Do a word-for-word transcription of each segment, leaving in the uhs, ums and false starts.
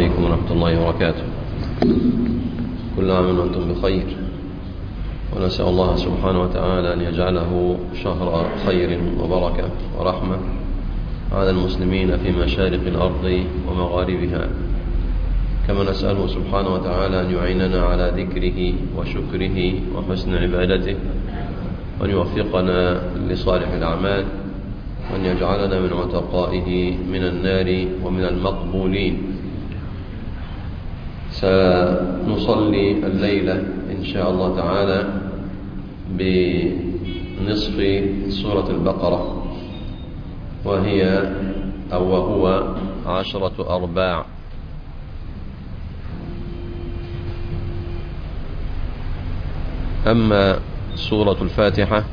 عليكم ورحمة الله وبركاته. كل عام وأنتم بخير، ونسأل الله سبحانه وتعالى أن يجعله شهر خير وبركة ورحمة على المسلمين في مشارق الأرض ومغاربها، كما نسأله سبحانه وتعالى أن يعيننا على ذكره وشكره وحسن عبادته، وأن يوفقنا لصالح الأعمال، وأن يجعلنا من عتقائه من النار ومن المقبولين. سنصلي الليلة إن شاء الله تعالى بنصف سورة البقرة، وهي أو وهو عشرة أرباع. أما سورة الفاتحة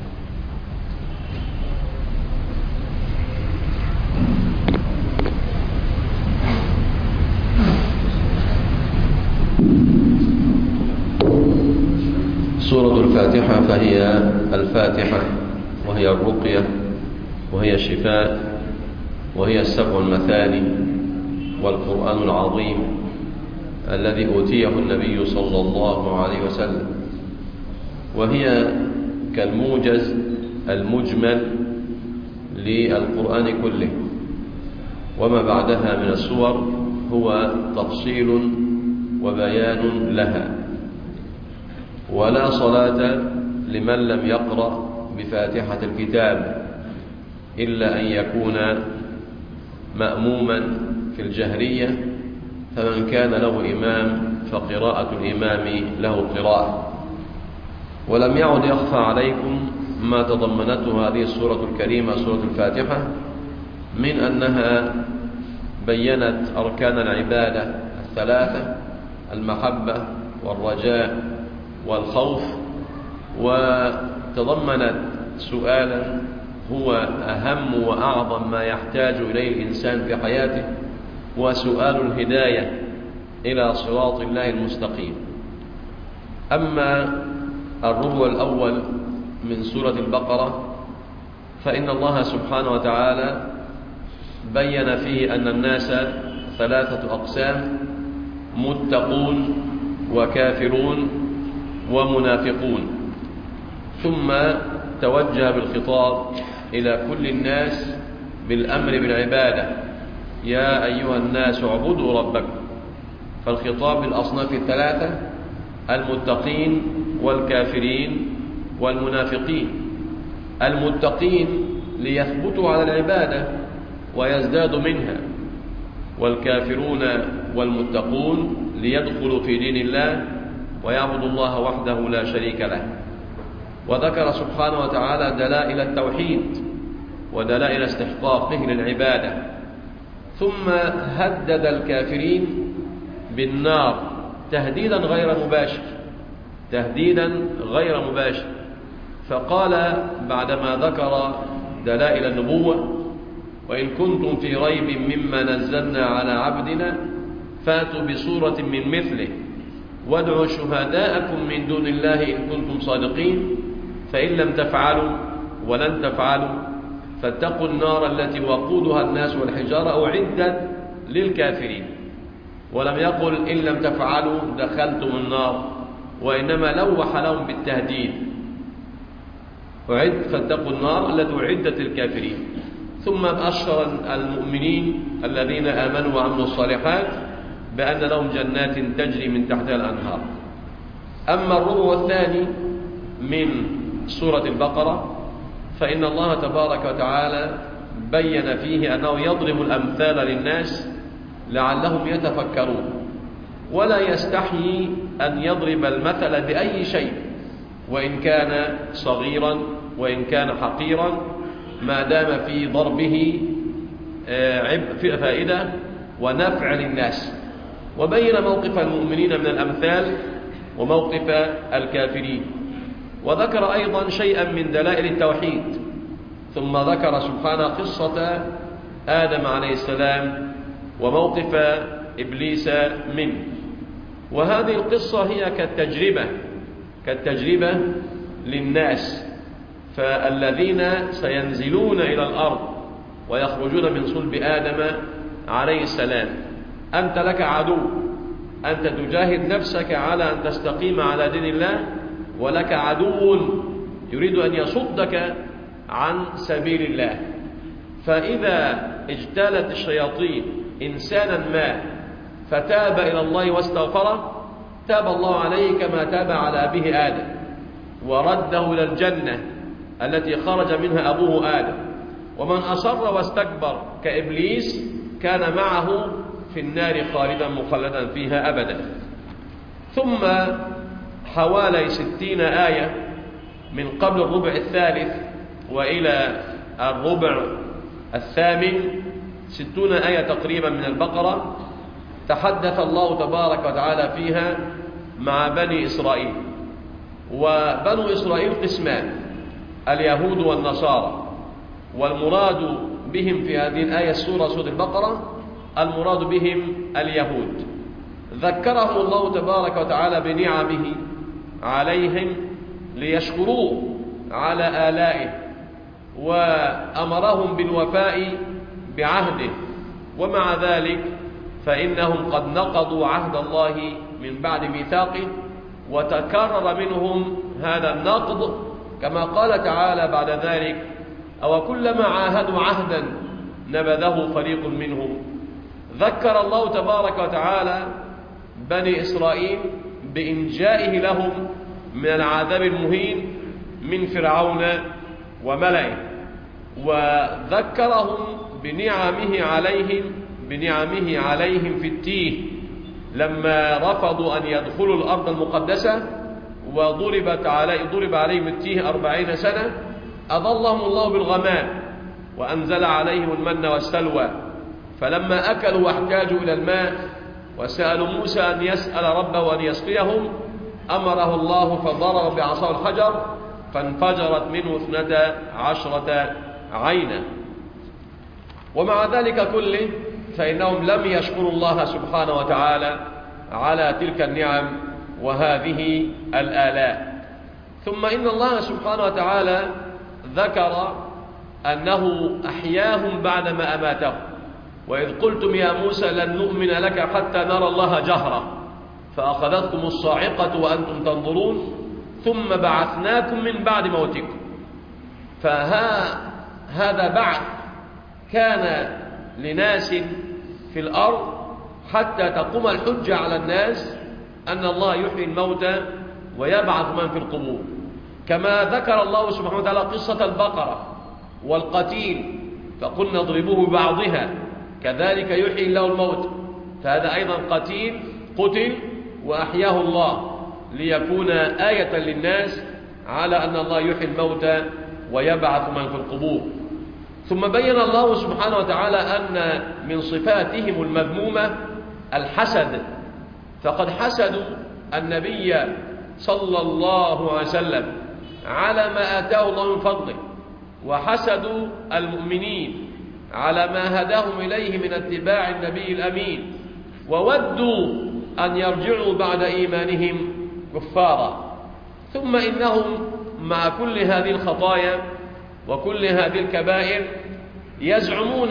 سورة الفاتحة فهي الفاتحة، وهي الرقية، وهي الشفاء، وهي السبع المثاني، والقرآن العظيم الذي أوتيه النبي صلى الله عليه وسلم، وهي كالموجز المجمل للقرآن كله، وما بعدها من السور هو تفصيل وبيان لها. ولا صلاة لمن لم يقرأ بفاتحة الكتاب إلا أن يكون مأموما في الجهرية، فمن كان له إمام فقراءة الإمام له قراءة. ولم يعد يخفى عليكم ما تضمنته هذه السورة الكريمة سورة الفاتحة من أنها بيّنت أركان العبادة الثلاثة: المحبة والرجاء والخوف، وتضمنت سؤالا هو أهم وأعظم ما يحتاج إليه الإنسان في حياته، وسؤال الهداية إلى صراط الله المستقيم. أما الربع الأول من سورة البقرة فإن الله سبحانه وتعالى بيّن فيه أن الناس ثلاثة أقسام: متقون وكافرون ومنافقون. ثم توجه بالخطاب إلى كل الناس بالأمر بالعبادة: يا أيها الناس اعبدوا ربكم. فالخطاب للأصناف الثلاثة: المتقين والكافرين والمنافقين. المتقين ليثبتوا على العبادة ويزدادوا منها، والكافرون والمتقون ليدخلوا في دين الله ويعبدوا الله وحده لا شريك له. وذكر سبحانه وتعالى دلائل التوحيد ودلائل استحقاقه للعبادة، ثم هدد الكافرين بالنار تهديدا غير مباشر تهديدا غير مباشر فقال بعدما ذكر دلائل النبوة: وإن كنتم في ريب مما نزلنا على عبدنا فاتوا بسورة من مثله وادعوا شهداءكم من دون الله إن كنتم صادقين، فإن لم تفعلوا ولن تفعلوا فاتقوا النار التي وقودها الناس والحجارة أعدت للكافرين. ولم يقل إن لم تفعلوا دخلتم النار، وإنما لوح لهم بالتهديد: أعد فاتقوا النار التي أعدت للكافرين. ثم أشهر المؤمنين الذين آمنوا وعملوا الصالحات بأن لهم جنات تجري من تحتها الأنهار. أما الربع الثاني من سورة البقرة فإن الله تبارك وتعالى بين فيه أنه يضرب الأمثال للناس لعلهم يتفكرون، ولا يستحيي أن يضرب المثل بأي شيء وإن كان صغيرا وإن كان حقيرا، ما دام في ضربه فائدة ونفع للناس. وبين موقف المؤمنين من الأمثال وموقف الكافرين، وذكر أيضا شيئا من دلائل التوحيد. ثم ذكر سبحانه قصة آدم عليه السلام وموقف إبليس منه. وهذه القصة هي كالتجربة كالتجربة للناس، فالذين سينزلون إلى الأرض ويخرجون من صلب آدم عليه السلام، أنت لك عدو، أنت تجاهد نفسك على أن تستقيم على دين الله، ولك عدو يريد أن يصدك عن سبيل الله. فإذا اجتالت الشياطين إنسانا ما فتاب إلى الله واستغفره، تاب الله عليه كما تاب على أبيه آدم ورده إلى الجنة التي خرج منها أبوه آدم. ومن أصر واستكبر كإبليس كان معه في النار خالدا مخلدا فيها أبدا. ثم حوالي ستين آية من قبل الربع الثالث وإلى الربع الثامن، ستون آية تقريبا من البقرة، تحدث الله تبارك وتعالى فيها مع بني إسرائيل. وبنو إسرائيل قسمان، اليهود والنصارى، والمراد بهم في هذه الآية السورة سورة البقرة المراد بهم اليهود. ذكرهم الله تبارك وتعالى بنعمه عليهم ليشكروه على آلائه، وأمرهم بالوفاء بعهده، ومع ذلك فإنهم قد نقضوا عهد الله من بعد ميثاقه، وتكرر منهم هذا النقض كما قال تعالى بعد ذلك: أو كلما عاهدوا عهدا نبذه فريق منهم. ذكر الله تبارك وتعالى بني إسرائيل بإنجائه لهم من العذاب المهين من فرعون وملئه، وذكرهم بنعمه عليهم بنعمه عليهم في التيه لما رفضوا أن يدخلوا الأرض المقدسة، وضربت علي ضرب عليهم التيه أربعين سنة، أظلهم الله بالغمام وأنزل عليهم المن والسلوى، فلما أكلوا واحتاجوا إلى الماء وسألوا موسى أن يسأل ربه أن يسقيهم، أمره الله فضرب بعصاه الحجر فانفجرت منه اثنتا عشرة عينا. ومع ذلك كله فإنهم لم يشكروا الله سبحانه وتعالى على تلك النعم وهذه الآلاء. ثم إن الله سبحانه وتعالى ذكر أنه أحياهم بعدما أماتهم: وإذ قلتم يا موسى لن نؤمن لك حتى نرى الله جهرة فأخذتكم الصاعقة وأنتم تنظرون ثم بعثناكم من بعد موتكم. فهذا بعث كان لناس في الأرض حتى تقوم الحجة على الناس أن الله يحيي الموتى ويبعث من في القبور، كما ذكر الله سبحانه وتعالى قصة البقرة والقتيل فقلنا اضربوه ببعضها كذلك يحيي الله الموت، فهذا أيضا قتيل قتل وأحياه الله ليكون آية للناس على أن الله يحيي الموتى ويبعث من في القبور. ثم بين الله سبحانه وتعالى أن من صفاتهم المذمومة الحسد، فقد حسدوا النبي صلى الله عليه وسلم على ما آتاه الله من فضله، وحسدوا المؤمنين على ما هداهم إليه من اتباع النبي الأمين، وودوا أن يرجعوا بعد إيمانهم كفارا. ثم إنهم مع كل هذه الخطايا وكل هذه الكبائر يزعمون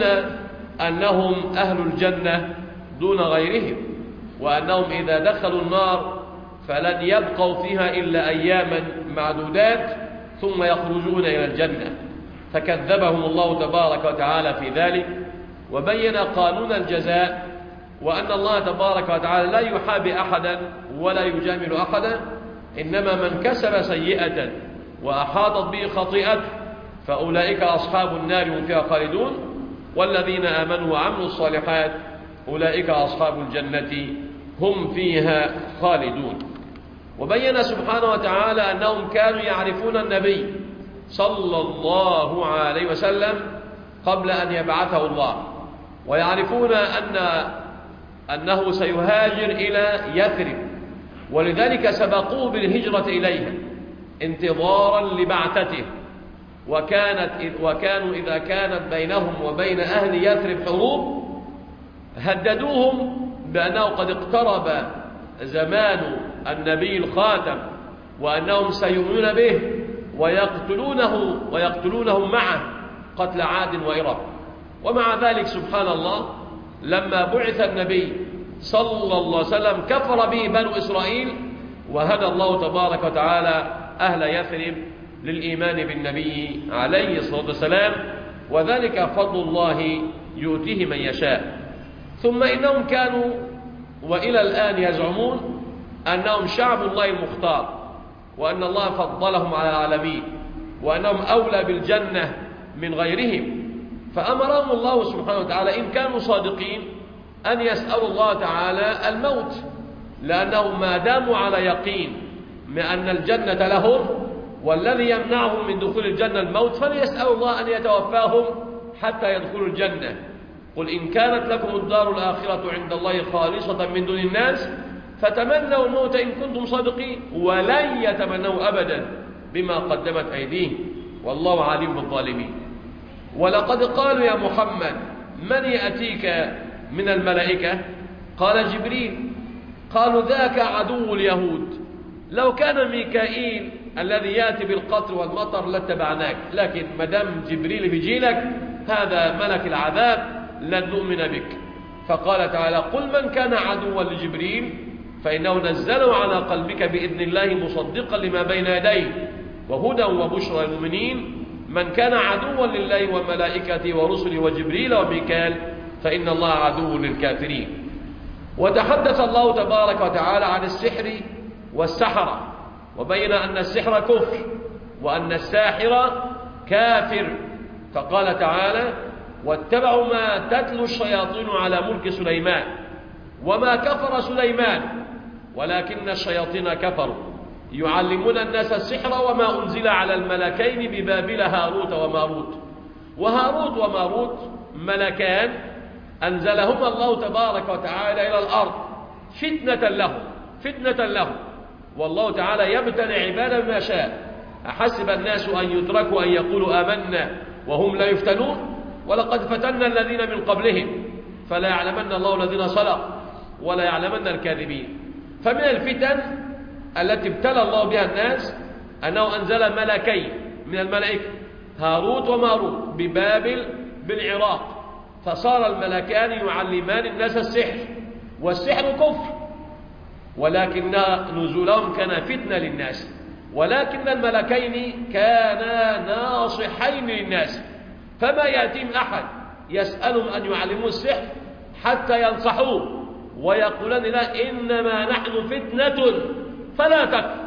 أنهم أهل الجنة دون غيرهم، وأنهم إذا دخلوا النار فلن يبقوا فيها إلا أياما معدودات ثم يخرجون إلى الجنة. فكذبهم الله تبارك وتعالى في ذلك، وبين قانون الجزاء، وأن الله تبارك وتعالى لا يحابي أحدا ولا يجامل أحدا، إنما من كسب سيئة وأحاطت به خطيئته فأولئك أصحاب النار هم فيها خالدون، والذين آمنوا وعملوا الصالحات أولئك أصحاب الجنة هم فيها خالدون. وبين سبحانه وتعالى أنهم كانوا يعرفون النبي صلى الله عليه وسلم قبل أن يبعثه الله، ويعرفون أن أنه سيهاجر إلى يثرب، ولذلك سبقوه بالهجرة إليها انتظارا لبعثته. وكانت وكانوا إذا كانت بينهم وبين أهل يثرب حروب هددوهم بأنه قد اقترب زمان النبي الخاتم وأنهم سيؤمنون به ويقتلونه ويقتلونهم معه قتل عاد وإرم. ومع ذلك سبحان الله لما بعث النبي صلى الله عليه وسلم كفر به بنو إسرائيل، وهدى الله تبارك وتعالى أهل يثرب للإيمان بالنبي عليه الصلاة والسلام، وذلك فضل الله يؤتيه من يشاء. ثم إنهم كانوا وإلى الآن يزعمون أنهم شعب الله المختار، وأن الله فضلهم على العالمين، وأنهم أولى بالجنة من غيرهم. فأمرهم الله سبحانه وتعالى إن كانوا صادقين أن يسألوا الله تعالى الموت، لأنهم ما داموا على يقين من أن الجنة لهم والذي يمنعهم من دخول الجنة الموت، فليسألوا الله أن يتوفاهم حتى يدخلوا الجنة. قل إن كانت لكم الدار الآخرة عند الله خالصة من دون الناس فتمنوا الموت إن كنتم صادقين، ولن يتمنوا أبدا بما قدمت أيديهم، والله عليم بالظالمين. ولقد قالوا يا محمد من يأتيك من الملائكة؟ قال جبريل. قالوا ذاك عدو اليهود، لو كان ميكائيل الذي يأتي بالقطر والمطر لاتبعناك، لكن مدام جبريل بيجيلك هذا ملك العذاب لن نؤمن بك. فقال تعالى قل من كان عدوا لجبريل فإنه نزله على قلبك بإذن الله مصدقا لما بين يديه وهدى وبشرى للمؤمنين. من كان عدوا لله وملائكته ورسله وجبريل وميكال فإن الله عدو للكافرين. وتحدث الله تبارك وتعالى عن السحر والسحرة، وبين أن السحر كفر وأن الساحر كافر. فقال تعالى واتبعوا ما تتلو الشياطين على ملك سليمان وما كفر سليمان ولكن الشياطين كفروا يعلمون الناس السحر وما أنزل على الملكين ببابل هاروت وماروت. وهاروت وماروت ملكان أنزلهما الله تبارك وتعالى إلى الأرض فتنة لهم فتنة لهم والله تعالى يبتلي عباده بما شاء. أحسب الناس أن يتركوا أن يقولوا آمنا وهم لا يفتنون ولقد فتنا الذين من قبلهم فلا يعلمن الله الذين صدقوا ولا يعلمن الكاذبين. فمن الفتن التي ابتلى الله بها الناس أنه أنزل ملكين من الملائكة هاروت وماروت ببابل بالعراق، فصار الملكان يعلمان الناس السحر، والسحر كفر، ولكن نزولهم كان فتنة للناس. ولكن الملكين كانا ناصحين للناس، فما يأتيهم أحد يسألهم أن يعلموا السحر حتى ينصحوه ويقولون لا إنما نحن فتنة فلا تكفر.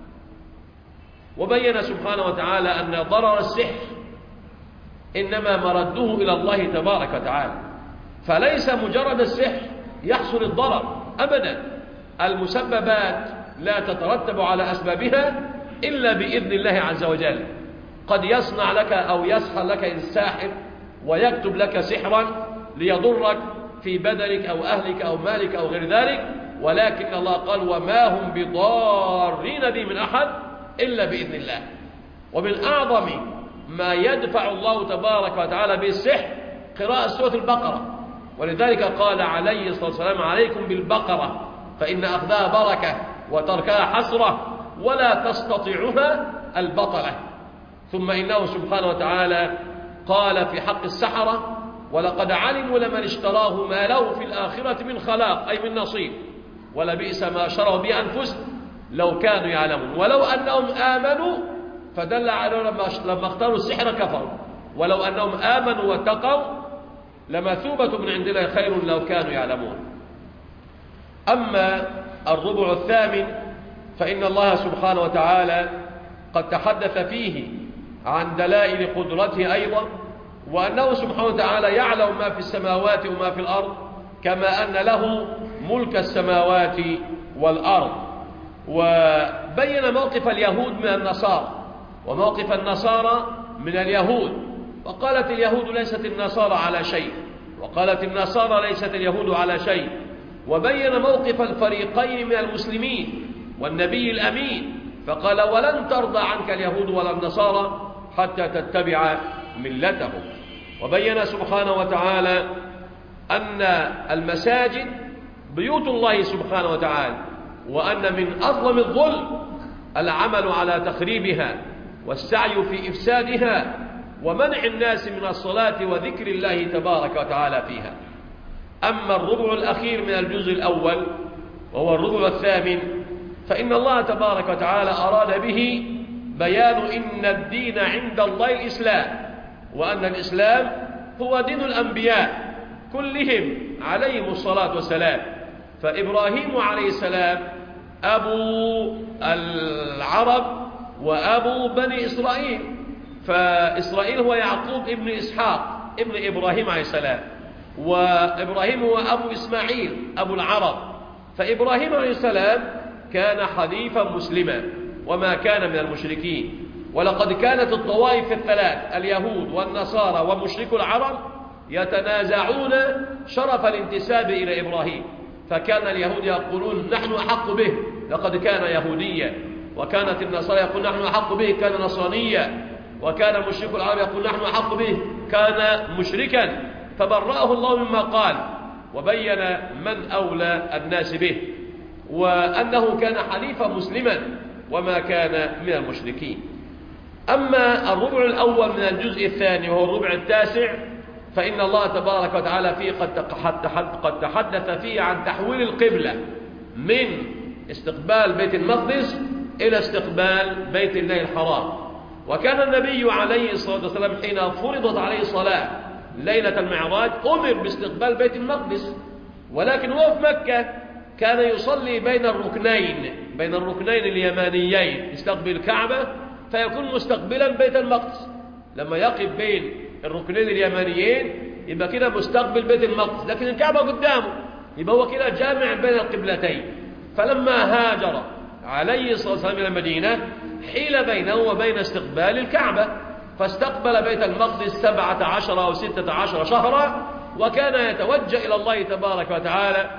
وبين سبحانه وتعالى أن ضرر السحر إنما مرده إلى الله تبارك وتعالى، فليس مجرد السحر يحصل الضرر أبدا، المسببات لا تترتب على أسبابها إلا بإذن الله عز وجل. قد يصنع لك أو يسحر لك الساحر ويكتب لك سحرا ليضرك في بدنك أو أهلك أو مالك أو غير ذلك، ولكن الله قال وما هم بضارين به من أحد إلا بإذن الله. ومن أعظم ما يدفع الله تبارك وتعالى بالسحر قراءة سورة البقرة، ولذلك قال عليه الصلاة والسلام عليكم بالبقرة فإن أخذها بركة وتركها حسرة ولا تستطيعها البطلة. ثم إنه سبحانه وتعالى قال في حق السحرة ولقد علموا لمن اشتراه ما له في الآخرة من خلاق أي من نصيب ولبئس ما شروا بأنفسهم لو كانوا يعلمون ولو أنهم آمنوا، فدل على لما اختاروا السحر كفروا، ولو أنهم آمنوا واتقوا لمثوبة من عند الله خير لو كانوا يعلمون. أما الربع الثامن فإن الله سبحانه وتعالى قد تحدث فيه عن دلائل قدرته أيضا، وأنه سبحانه وتعالى يعلم ما في السماوات وما في الأرض كما أن له ملك السماوات والأرض. وبين موقف اليهود من النصارى وموقف النصارى من اليهود، وقالت اليهود ليست النصارى على شيء وقالت النصارى ليست اليهود على شيء، وبين موقف الفريقين من المسلمين والنبي الأمين فقال ولن ترضى عنك اليهود ولا النصارى حتى تتبع ملتهم. وبين سبحانه وتعالى أن المساجد بيوت الله سبحانه وتعالى، وأن من أظلم الظلم العمل على تخريبها والسعي في إفسادها ومنع الناس من الصلاة وذكر الله تبارك وتعالى فيها. أما الربع الأخير من الجزء الأول وهو الربع الثامن فإن الله تبارك وتعالى أراد به بيان إن الدين عند الله الإسلام، وأن الإسلام هو دين الأنبياء كلهم عليهم الصلاة والسلام. فإبراهيم عليه السلام أبو العرب وأبو بني إسرائيل، فإسرائيل هو يعقوب ابن إسحاق ابن إبراهيم عليه السلام، وإبراهيم هو أبو إسماعيل أبو العرب. فإبراهيم عليه السلام كان حنيفا مسلما وما كان من المشركين. ولقد كانت الطوائف الثلاث اليهود والنصارى ومشركو العرب يتنازعون شرف الانتساب إلى إبراهيم، فكان اليهود يقولون نحن أحق به لقد كان يهوديا، وكانت النصارى يقول نحن أحق به كان نصرانيا، وكان مشركو العرب يقول نحن أحق به كان مشركا، فبرأه الله مما قال وبين من أولى الناس به، وأنه كان حنيفا مسلما وما كان من المشركين. أما الربع الأول من الجزء الثاني وهو الربع التاسع فإن الله تبارك وتعالى فيه قد تحدث فيه عن تحويل القبلة من استقبال بيت المقدس إلى استقبال بيت الله الحرام. وكان النبي عليه الصلاة والسلام حين فرضت عليه الصلاة ليلة المعراج أمر باستقبال بيت المقدس، ولكن هو في مكة كان يصلي بين الركنين بين الركنين اليمانيين يستقبل الكعبة فيكون مستقبلا بيت المقدس. لما يقف بين الركنين اليمانيين يبقى كده مستقبل بيت المقدس، لكن الكعبة قدامه يبقى هو كده جامع بين القبلتين. فلما هاجر عليه الصلاة والسلام إلى المدينة حيل بينه وبين استقبال الكعبة، فاستقبل بيت المقدس سبعة عشر أو ستة عشر شهرا، وكان يتوجه إلى الله تبارك وتعالى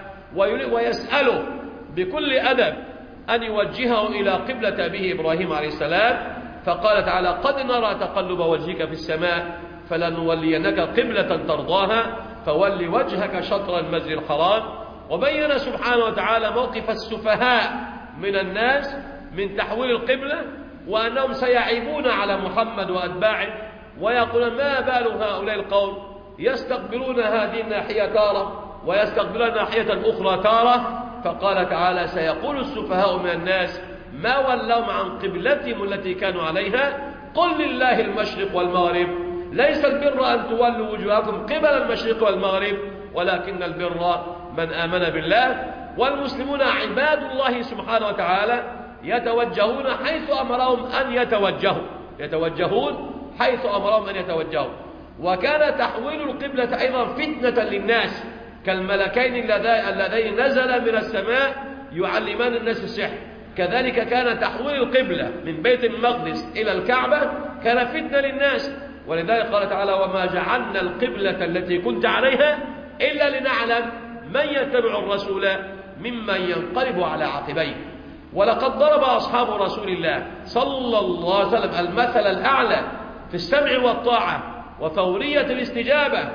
ويسأله بكل أدب أن يوجهه إلى قبلة أبيه إبراهيم عليه السلام. فقال تعالى قد نرى تقلب وجهك في السماء فلنولينك قبلة ترضاها فول وجهك شطر المسجد الحرام. وبين سبحانه وتعالى موقف السفهاء من الناس من تحويل القبلة، وأنهم سيعيبون على محمد وأتباعه ويقولون ما بال هؤلاء القوم يستقبلون هذه الناحية تارة ويستقبلون الناحية الأخرى تارة. فقال تعالى سيقول السفهاء من الناس ما ولوا عن قبلتهم التي كانوا عليها قل لله المشرق والمغرب ليس البر أن تولوا وجوهكم قبل المشرق والمغرب ولكن البر من آمن بالله. والمسلمون عباد الله سبحانه وتعالى يتوجهون حيث أمرهم أن يتوجهوا يتوجهون حيث أمرهم أن يتوجهوا. وكان تحويل القبلة أيضا فتنة للناس كالملكين اللذين نزل من السماء يعلمان الناس السحر، كذلك كان تحويل القبلة من بيت المقدس إلى الكعبة كان فتنة للناس. ولذلك قال تعالى وما جعلنا القبلة التي كنت عليها إلا لنعلم من يتبع الرسول ممن ينقلب على عقبيه. ولقد ضرب أصحاب رسول الله صلى الله عليه وسلم المثل الأعلى في السمع والطاعة وفورية الاستجابة.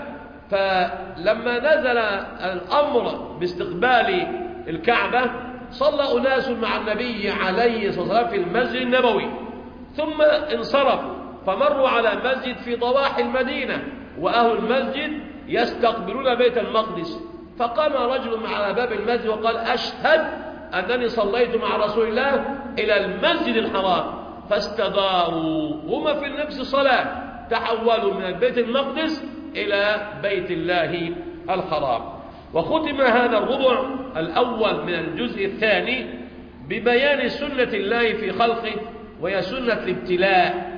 فلما نزل الأمر باستقبال الكعبة صلى أناس مع النبي عليه الصلاة والسلام في المسجد النبوي، ثم انصرفوا فمروا على مسجد في ضواحي المدينة وأهل المسجد يستقبلون بيت المقدس. فقام رجل على باب المسجد وقال أشهد أنني صليت مع رسول الله إلى المسجد الحرام. فاستداروا هما في نفس الصلاة تحولوا من البيت المقدس إلى بيت الله الحرام. وختم هذا الربع الأول من الجزء الثاني ببيان سنة الله في خلقه وهي سنة الابتلاء.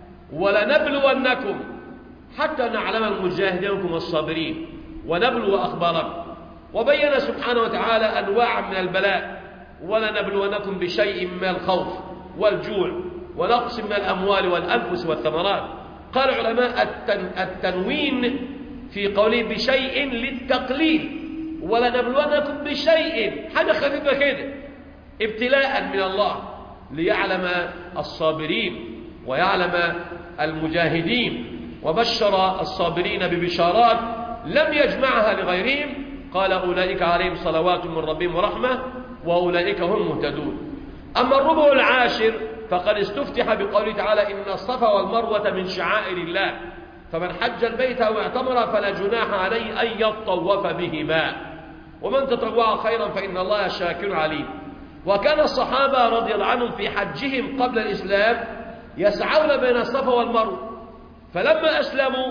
ولنبلونكم حتى نعلم المجاهدين منكم والصابرين ونبلو أخباركم. وبين سبحانه وتعالى أنواع من البلاء ولنبلونكم بشيء من الخوف والجوع ونقص من الأموال والأنفس والثمرات. قال العلماء التن التنوين في قوله بشيء للتقليل ولنبلونكم بشيء حاجة خفيفة كده ابتلاء من الله ليعلم الصابرين ويعلم المجاهدين. وبشر الصابرين ببشارات لم يجمعها لغيرهم قال أولئك عليهم صلوات من ربهم ورحمة وأولئك هم مهتدون. أما الربع العاشر فقد استفتح بقوله تعالى إن الصفا والمروة من شعائر الله فمن حج البيت أو اعتمر فلا جناح عليه أن يطوف بهما، ومن تطوع خيرا فإن الله شاكر عليم. وكان الصحابة رضي الله عنهم في حجهم قبل الإسلام يسعون بين الصفا والمروة، فلما أسلموا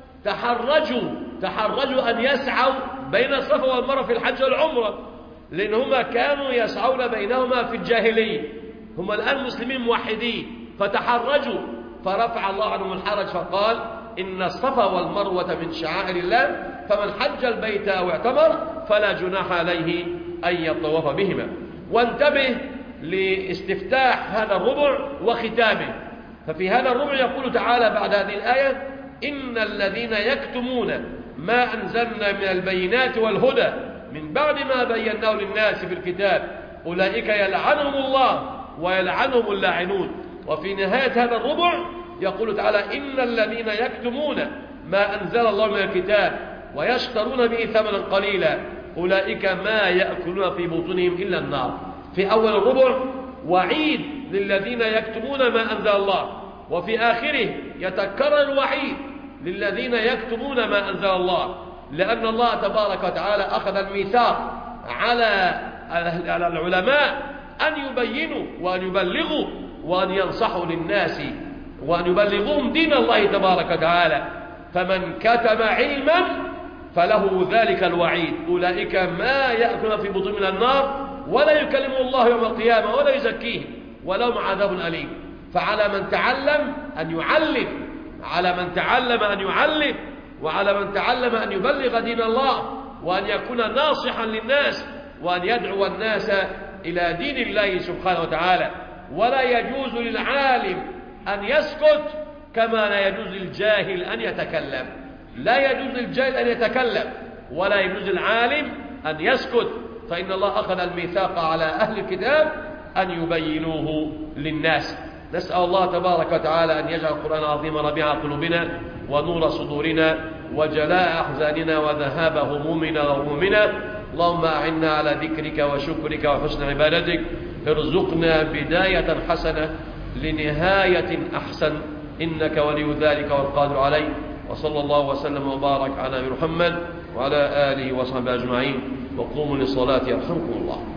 تحرجوا تحرجوا أن يسعوا بين الصفا والمروة في الحج والعمرة، لأنهما كانوا يسعون بينهما في الجاهلية، هم الآن مسلمين موحدين فتحرجوا، فرفع الله عنهم الحرج فقال إن الصفا والمروة من شعائر الله فمن حج البيت أو اعتمر فلا جناح عليه أن يطوف بهما. وانتبه لاستفتاح هذا الربع وختامه، ففي هذا الربع يقول تعالى بعد هذه الآية إن الذين يكتمون ما أنزلنا من البينات والهدى من بعد ما بيناه للناس في الكتاب أولئك يلعنهم الله ويلعنهم اللاعنون. وفي نهاية هذا الربع يقول تعالى إن الذين يكتمون ما أنزل الله من الكتاب ويشترون به ثمنا قليلا أولئك ما يأكلون في بطونهم إلا النار. في أول الربع وعيد للذين يكتمون ما أنزل الله، وفي آخره يتكرر الوعيد للذين يكتمون ما أنزل الله، لأن الله تبارك وتعالى أخذ الميثاق على العلماء أن يبينوا وأن يبلغوا وأن ينصحوا للناس وأن يبلغوهم دين الله تبارك وتعالى. فمن كتم علما فله ذلك الوعيد أولئك ما يأكلون في بطون من النار ولا يكلم الله يوم القيامة ولا يزكيهم ولهم عذاب أليم. فعلى من تعلم أن يعلم على من تعلم أن يعلم وعلى من تعلم أن يبلغ دين الله وأن يكون ناصحا للناس وأن يدعو الناس إلى دين الله سبحانه وتعالى. ولا يجوز للعالم أن يسكت كما لا يجوز للجاهل أن يتكلم. لا يجوز للجاهل أن يتكلم ولا يجوز للعالم أن يسكت، فإن الله أخذ الميثاق على أهل الكتاب أن يبينوه للناس. نسأل الله تبارك وتعالى أن يجعل القرآن العظيم ربيع قلوبنا ونور صدورنا وجلاء أحزاننا وذهاب همومنا وغمومنا. اللهم أعنا على ذكرك وشكرك وحسن عبادتك، ارزقنا بداية حسنة لنهاية أحسن، إنك ولي ذلك والقادر عليه. وصلى الله وسلم وبارك على محمد وعلى آله وصحبه أجمعين، وقوموا للصلاة يرحمكم الله.